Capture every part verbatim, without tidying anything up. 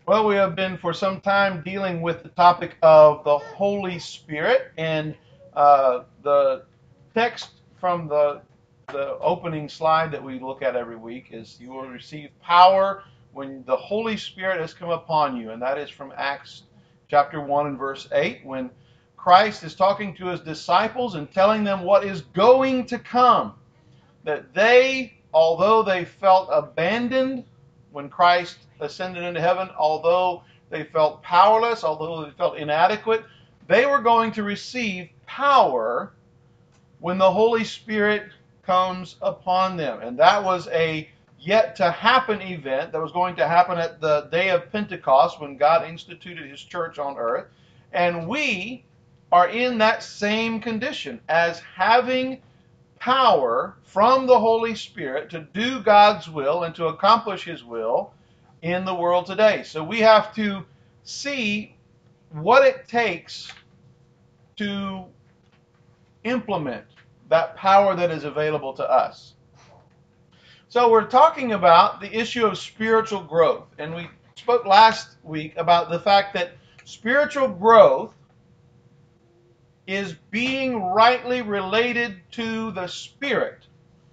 Well, we have been for some time dealing with the topic of the Holy Spirit, and uh, the text from the the opening slide that we look at every week is, "You will receive power when the Holy Spirit has come upon you," and that is from Acts chapter one and verse eight, when Christ is talking to his disciples and telling them what is going to come. That they, although they felt abandoned when Christ ascended into heaven, although they felt powerless, although they felt inadequate, they were going to receive power when the Holy Spirit comes upon them. And that was a yet to happen event that was going to happen at the day of Pentecost when God instituted his church on earth. And we are in that same condition as having power from the Holy Spirit to do God's will and to accomplish his will in the world today. So we have to see what it takes to implement that power that is available to us. So we're talking about the issue of spiritual growth. And we spoke last week about the fact that spiritual growth is being rightly related to the Spirit.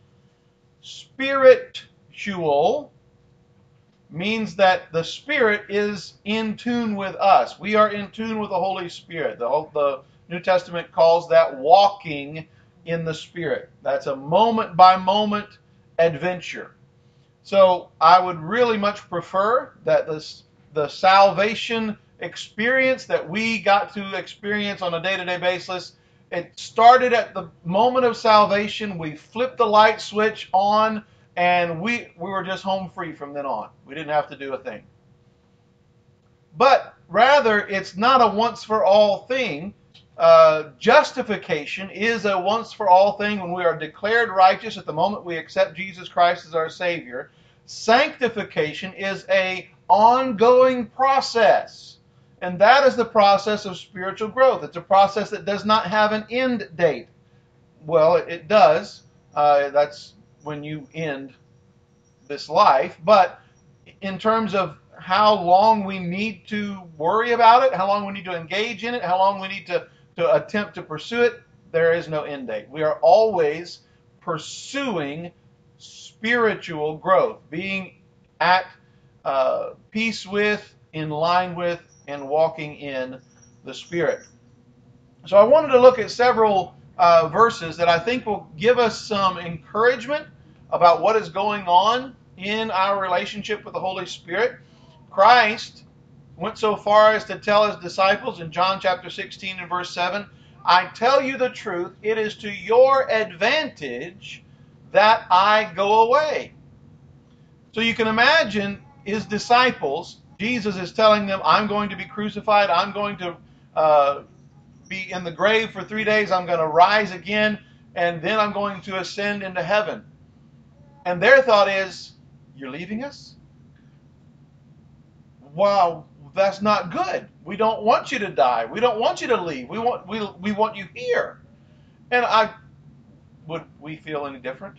Spiritual means that the Spirit is in tune with us. We are in tune with the Holy Spirit. The, whole, the New Testament calls that walking in the Spirit. That's a moment by moment adventure. So I would really much prefer that this, the salvation experience that we got to experience on a day-to-day basis, it started at the moment of salvation. We flipped the light switch on, and we, we were just home free from then on. We didn't have to do a thing. But rather, it's not a once-for-all thing. Uh, justification is a once-for-all thing when we are declared righteous at the moment we accept Jesus Christ as our Savior. Sanctification is a ongoing process. And that is the process of spiritual growth. It's a process that does not have an end date. Well, it does. Uh, that's when you end this life. But in terms of how long we need to worry about it, how long we need to engage in it, how long we need to, to attempt to pursue it, there is no end date. We are always pursuing spiritual growth, being at uh, peace with, in line with, and walking in the Spirit. So I wanted to look at several uh, verses that I think will give us some encouragement about what is going on in our relationship with the Holy Spirit. Christ went so far as to tell his disciples in John chapter sixteen and verse seven, "I tell you the truth, it is to your advantage that I go away." So you can imagine his disciples, Jesus is telling them, I'm going to be crucified, I'm going to uh, be in the grave for three days, I'm going to rise again, and then I'm going to ascend into heaven. And their thought is, you're leaving us? Wow, that's not good. We don't want you to die. We don't want you to leave. We want we we want you here. And I would we feel any different?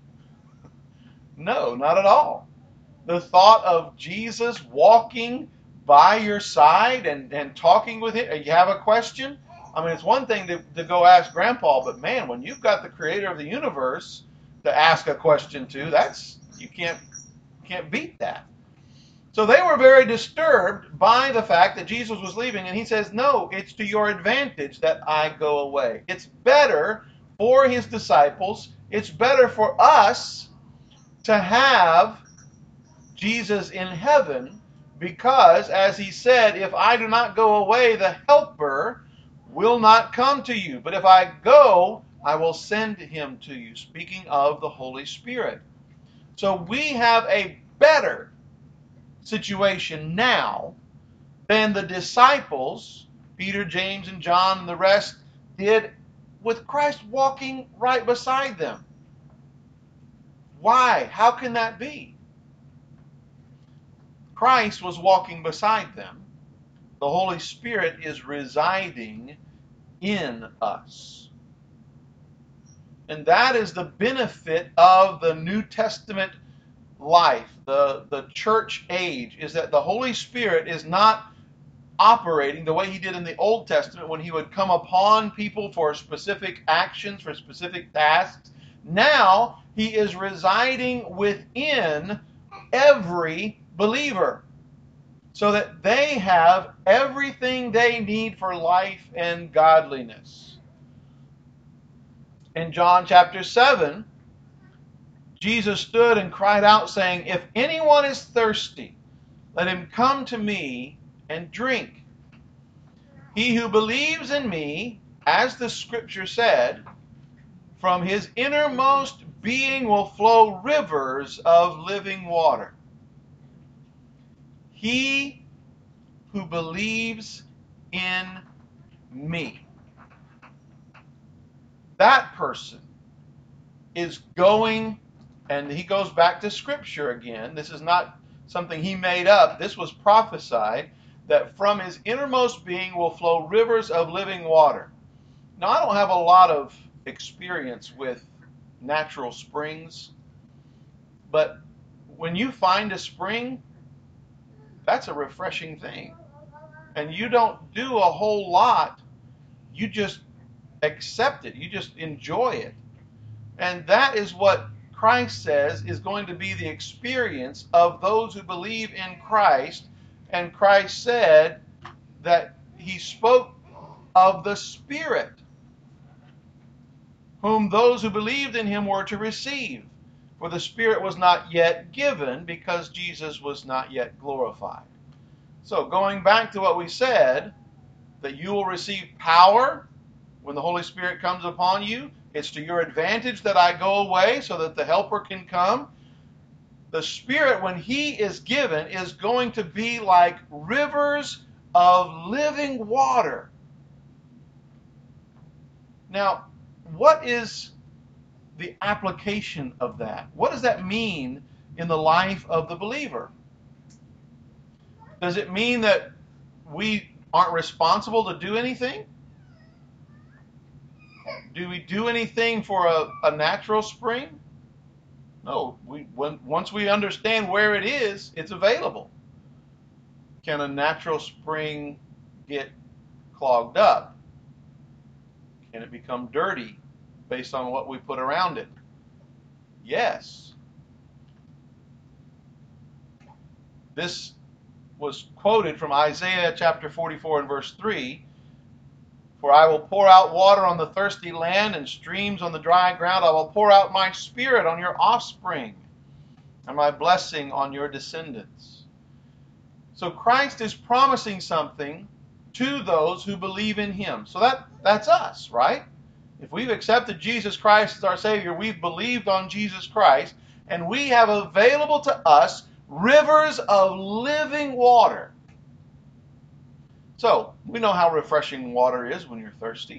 No, not at all. The thought of Jesus walking by your side and, and talking with him, you have a question? I mean, it's one thing to, to go ask Grandpa, but man, when you've got the creator of the universe to ask a question to, that's you can't can't beat that. So they were very disturbed by the fact that Jesus was leaving, and he says, no, it's to your advantage that I go away. It's better for his disciples, it's better for us to have Jesus in heaven, because, as he said, if I do not go away, the Helper will not come to you. But if I go, I will send him to you. Speaking of the Holy Spirit. So we have a better situation now than the disciples, Peter, James, and John, and the rest, did with Christ walking right beside them. Why? How can that be? Christ was walking beside them. The Holy Spirit is residing in us. And that is the benefit of the New Testament life, the, the church age, is that the Holy Spirit is not operating the way he did in the Old Testament when he would come upon people for specific actions, for specific tasks. Now he is residing within every believer so that they have everything they need for life and godliness. In John chapter seven, Jesus stood and cried out, saying, "If anyone is thirsty, let him come to me and drink. He who believes in me, as the scripture said, from his innermost being will flow rivers of living water." He who believes in me, that person is going, and he goes back to scripture again. This is not something he made up. This was prophesied, that from his innermost being will flow rivers of living water. Now, I don't have a lot of experience with natural springs, but when you find a spring, that's a refreshing thing. And you don't do a whole lot. You just accept it. You just enjoy it. And that is what Christ says is going to be the experience of those who believe in Christ. And Christ said that he spoke of the Spirit, whom those who believed in him were to receive. For the Spirit was not yet given, because Jesus was not yet glorified. So going back to what we said, that you will receive power when the Holy Spirit comes upon you. It's to your advantage that I go away so that the Helper can come. The Spirit, when he is given, is going to be like rivers of living water. Now, what is the application of that? What does that mean in the life of the believer? Does it mean that we aren't responsible to do anything? Do we do anything for a, a natural spring? No. We, when, once we understand where it is, it's available. Can a natural spring get clogged up? Can it become dirty based on what we put around it? Yes. This was quoted from Isaiah chapter forty-four and verse three. "For I will pour out water on the thirsty land and streams on the dry ground. I will pour out my Spirit on your offspring and my blessing on your descendants." So Christ is promising something to those who believe in him. So that, that's us, right? If we've accepted Jesus Christ as our Savior, we've believed on Jesus Christ, and we have available to us rivers of living water. So, we know how refreshing water is when you're thirsty.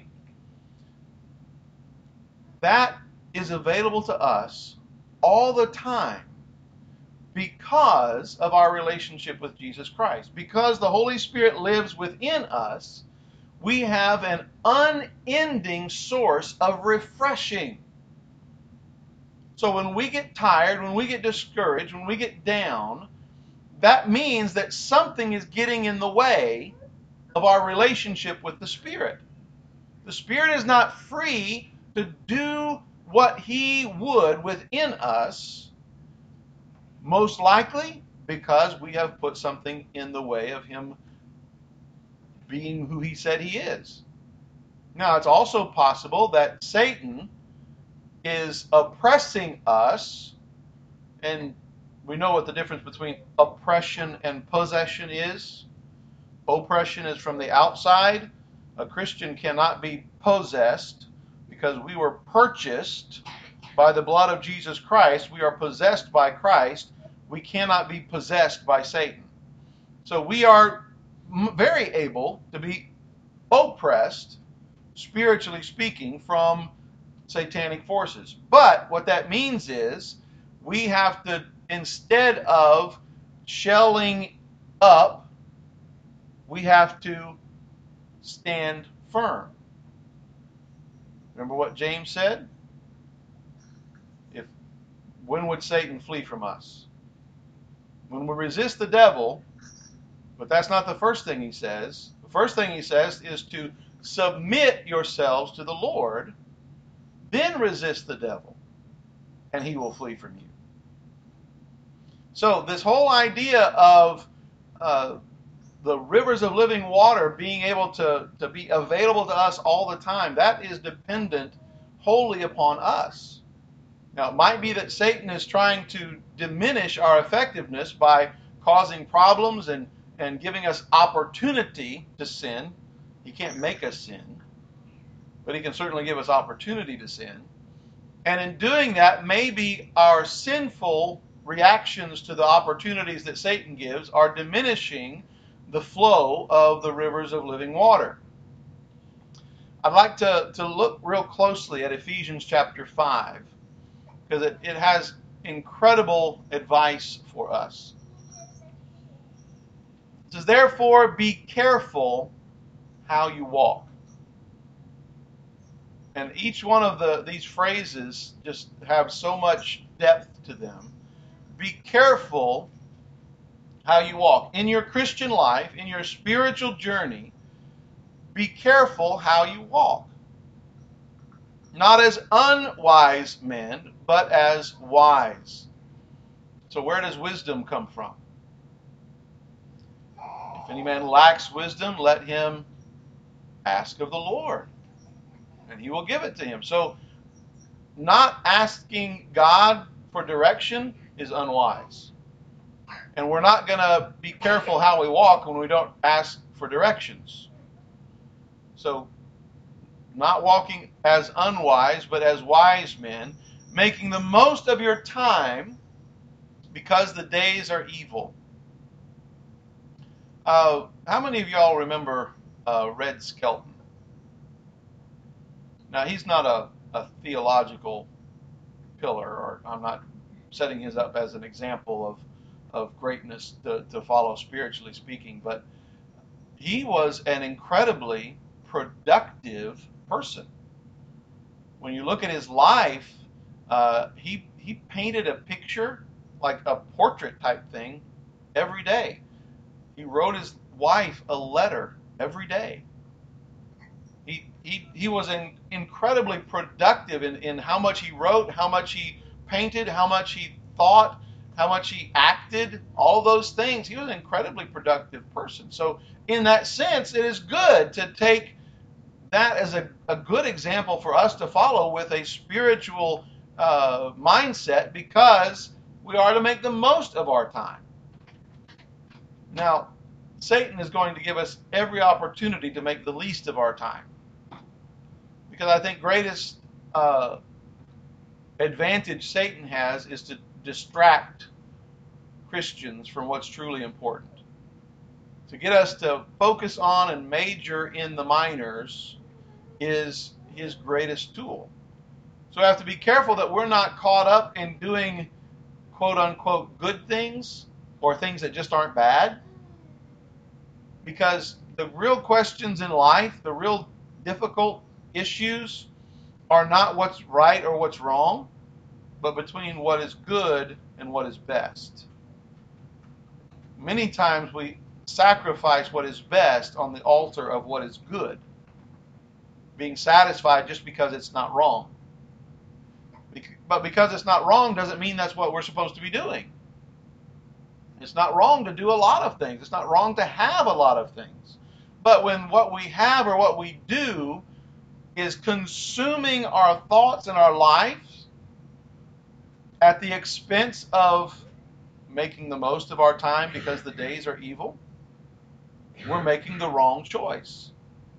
That is available to us all the time because of our relationship with Jesus Christ. Because the Holy Spirit lives within us, we have an unending source of refreshing. So when we get tired, when we get discouraged, when we get down, that means that something is getting in the way of our relationship with the Spirit. The Spirit is not free to do what he would within us, most likely because we have put something in the way of him being who he said he is. Now, it's also possible that Satan is oppressing us, and we know what the difference between oppression and possession is. Oppression is from the outside. A Christian cannot be possessed because we were purchased by the blood of Jesus Christ. We are possessed by Christ. We cannot be possessed by Satan. So we are very able to be oppressed, spiritually speaking, from satanic forces. But what that means is we have to, instead of shelling up, we have to stand firm. Remember what James said? If when would Satan flee from us? When we resist the devil, but that's not the first thing he says. The first thing he says is to submit yourselves to the Lord, then resist the devil, and he will flee from you. So this whole idea of uh, the rivers of living water being able to, to be available to us all the time, that is dependent wholly upon us. Now, it might be that Satan is trying to diminish our effectiveness by causing problems and, and giving us opportunity to sin. He can't make us sin, but he can certainly give us opportunity to sin. And in doing that, maybe our sinful reactions to the opportunities that Satan gives are diminishing the flow of the rivers of living water. I'd like to, to look real closely at Ephesians chapter five, because it, it has incredible advice for us. It says, therefore, be careful how you walk. And each one of the these phrases just have so much depth to them. Be careful how you walk. In your Christian life, in your spiritual journey, be careful how you walk. Not as unwise men, but as wise. So where does wisdom come from? If any man lacks wisdom, let him ask of the Lord, and he will give it to him. So not asking God for direction is unwise. And we're not going to be careful how we walk when we don't ask for directions. So not walking as unwise, but as wise men, making the most of your time because the days are evil. Uh, how many of y'all remember uh, Red Skelton? Now, he's not a, a theological pillar, or I'm not setting his up as an example of, of greatness to, to follow spiritually speaking, but he was an incredibly productive person. When you look at his life, uh, he he painted a picture, like a portrait type thing, every day. He wrote his wife a letter every day. He he he was in, incredibly productive in, in how much he wrote, how much he painted, how much he thought, how much he acted, all those things. He was an incredibly productive person. So in that sense, it is good to take that as a, a good example for us to follow with a spiritual uh, mindset, because we are to make the most of our time. Now, Satan is going to give us every opportunity to make the least of our time, because I think greatest uh, advantage Satan has is to distract Christians from what's truly important, to get us to focus on and major in the minors is his greatest tool. So we have to be careful that we're not caught up in doing quote unquote good things, or things that just aren't bad, because the real questions in life, the real difficult issues, are not what's right or what's wrong, but between what is good and what is best. Many times we sacrifice what is best on the altar of what is good, being satisfied just because it's not wrong. But because it's not wrong doesn't mean that's what we're supposed to be doing. It's not wrong to do a lot of things. It's not wrong to have a lot of things. But when what we have or what we do is consuming our thoughts and our lives at the expense of making the most of our time because the days are evil, we're making the wrong choice.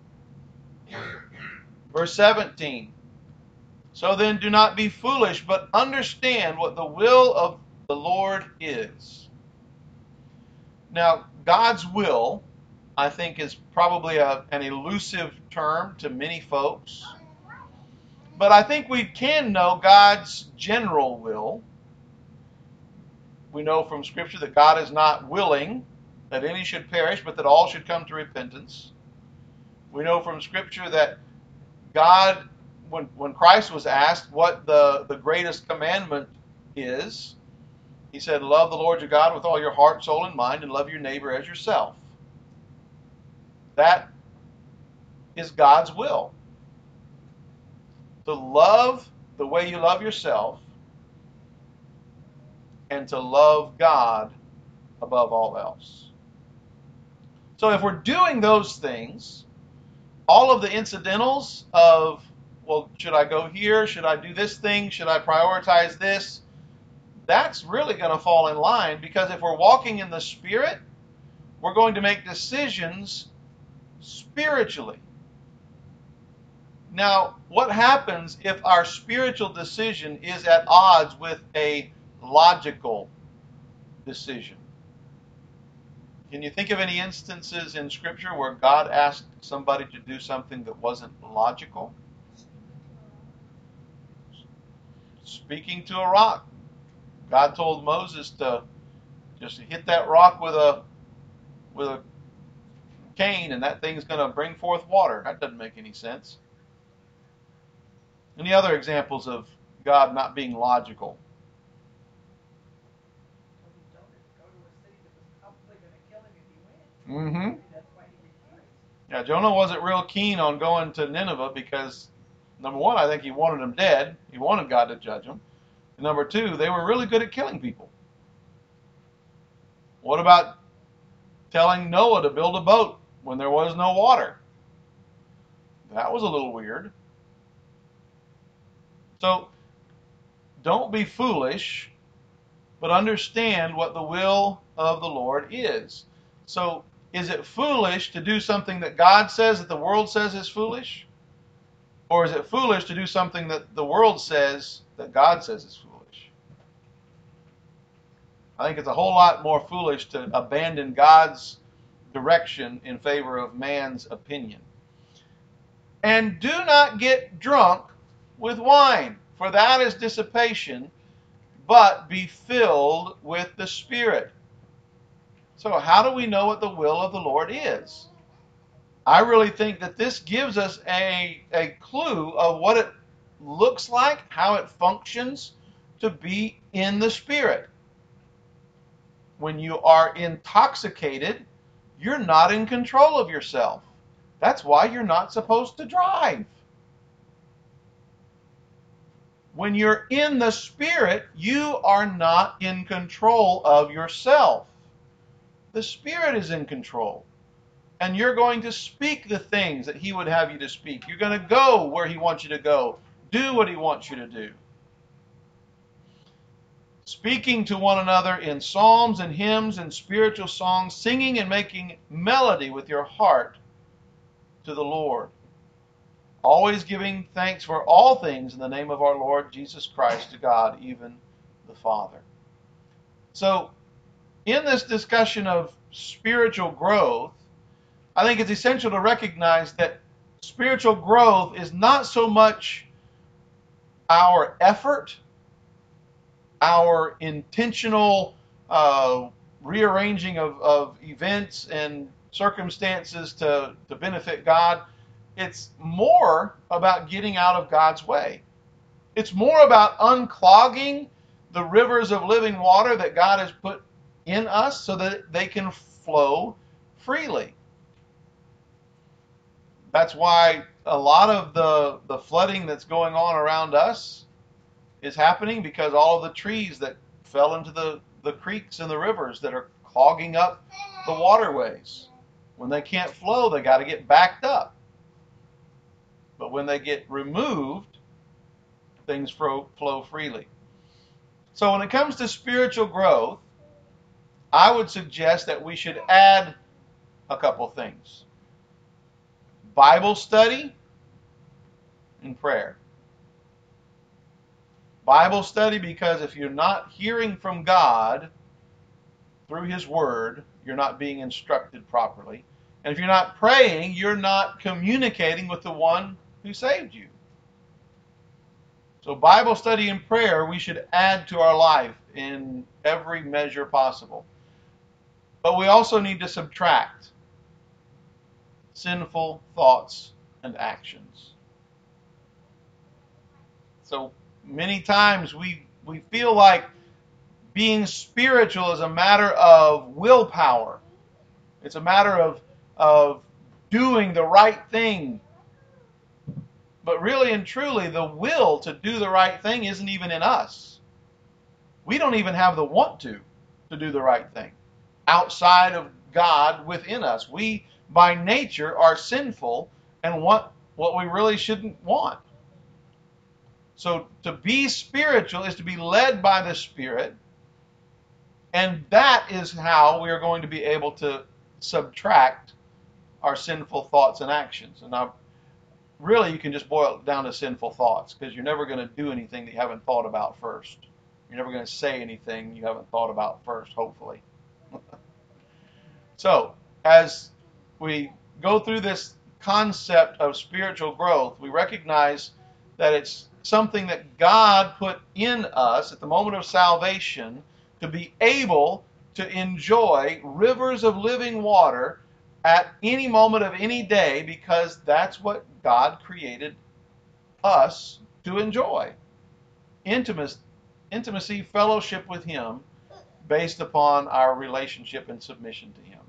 Verse seventeen. So then do not be foolish, but understand what the will of the Lord is. Now, God's will, I think, is probably a, an elusive term to many folks. But I think we can know God's general will. We know from Scripture that God is not willing that any should perish, but that all should come to repentance. We know from Scripture that God, when, when Christ was asked what the, the greatest commandment is, He said, love the Lord your God with all your heart, soul, and mind, and love your neighbor as yourself. That is God's will. To love the way you love yourself and to love God above all else. So if we're doing those things, all of the incidentals of, well, should I go here? Should I do this thing? Should I prioritize this? That's really going to fall in line, because if we're walking in the Spirit, we're going to make decisions spiritually. Now, what happens if our spiritual decision is at odds with a logical decision? Can you think of any instances in Scripture where God asked somebody to do something that wasn't logical? Speaking to a rock. God told Moses to just hit that rock with a with a cane, and that thing's going to bring forth water. That doesn't make any sense. Any other examples of God not being logical? Mm-hmm. Yeah, Jonah wasn't real keen on going to Nineveh because, number one, I think he wanted them dead. He wanted God to judge them. And number two, they were really good at killing people. What about telling Noah to build a boat when there was no water? That was a little weird. So, don't be foolish, but understand what the will of the Lord is. So, is it foolish to do something that God says that the world says is foolish? Or is it foolish to do something that the world says that God says is foolish? I think it's a whole lot more foolish to abandon God's direction in favor of man's opinion. And do not get drunk with wine, for that is dissipation, but be filled with the Spirit. So how do we know what the will of the Lord is? I really think that this gives us a, a clue of what it looks like, how it functions to be in the Spirit. When you are intoxicated, you're not in control of yourself. That's why you're not supposed to drive. When you're in the Spirit, you are not in control of yourself. The Spirit is in control. And you're going to speak the things that He would have you to speak. You're going to go where He wants you to go. Do what He wants you to do. Speaking to one another in psalms and hymns and spiritual songs, singing and making melody with your heart to the Lord. Always giving thanks for all things in the name of our Lord Jesus Christ to God, even the Father. So, in this discussion of spiritual growth, I think it's essential to recognize that spiritual growth is not so much our effort, our intentional uh, rearranging of, of events and circumstances to, to benefit God. It's more about getting out of God's way. It's more about unclogging the rivers of living water that God has put in us so that they can flow freely. That's why a lot of the, the flooding that's going on around us is happening because all of the trees that fell into the, the creeks and the rivers that are clogging up the waterways. When they can't flow, they got to get backed up. But when they get removed, things flow, flow freely. So when it comes to spiritual growth, I would suggest that we should add a couple things. Bible study and prayer. Bible study, because if you're not hearing from God through His Word, you're not being instructed properly. And if you're not praying, you're not communicating with the one who saved you. So Bible study and prayer we should add to our life in every measure possible. But we also need to subtract sinful thoughts and actions. So many times we, we feel like being spiritual is a matter of willpower. It's a matter of, of doing the right thing. But really and truly, the will to do the right thing isn't even in us. We don't even have the want to, to do the right thing outside of God within us. We, by nature, are sinful and want what we really shouldn't want. So to be spiritual is to be led by the Spirit, and that is how we are going to be able to subtract our sinful thoughts and actions. And now, really, you can just boil it down to sinful thoughts, because you're never going to do anything that you haven't thought about first. You're never going to say anything you haven't thought about first, hopefully. So, as we go through this concept of spiritual growth, we recognize that it's something that God put in us at the moment of salvation to be able to enjoy rivers of living water at any moment of any day, because that's what God created us to enjoy. Intimacy, intimacy, fellowship with Him based upon our relationship and submission to Him.